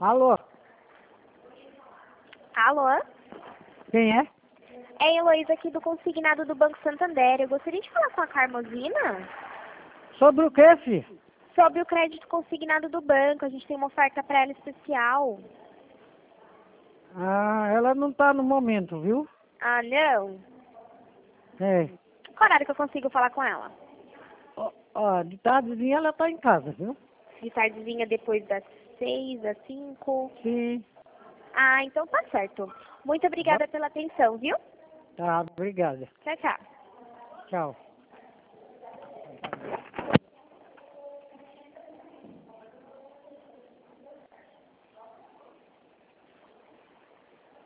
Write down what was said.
Alô? Alô? Quem é? É a Heloísa aqui do Consignado do Banco Santander. Eu gostaria de falar com a Carmosina Sobre o que, filho? sobre o crédito consignado do banco. A gente tem uma oferta para ela especial. Ah, ela não tá no momento, viu? Ah, não? É. Qual horário que eu consigo falar com ela? Ó, de tardezinha ela tá em casa, viu? De tardezinha depois das 6, das 5? Sim. Ah, então tá certo. Muito obrigada pela atenção, viu? Tá, obrigada. Tchau, tchau. Tchau.